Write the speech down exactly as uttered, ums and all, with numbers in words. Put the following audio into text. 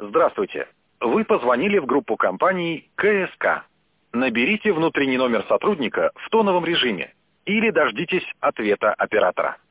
Здравствуйте. Вы позвонили в группу компаний КСК. Наберите внутренний номер сотрудника в тоновом режиме или дождитесь ответа оператора.